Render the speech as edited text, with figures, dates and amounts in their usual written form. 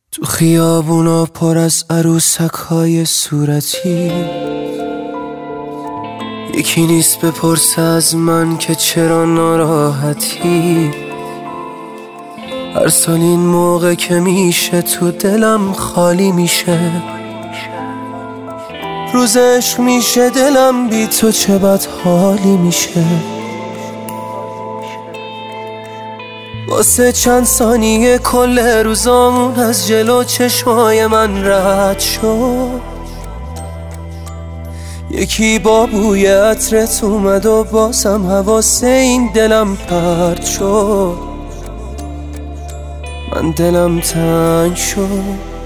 تو خیابونا پر از عروسک‌های صورتی، یکی نیست بپرسه از من که چرا ناراحتی. هر سال این موقع که میشه تو دلم خالی میشه، روز عشق میشه دلم بی تو چه بد حالی میشه. واسه چند ثانیه کل روزامون از جلو چشمای من رد شد، یکی با بوی عطرت اومد و بازم حواسه این دلم پرت شد. من دلم تنگ شد.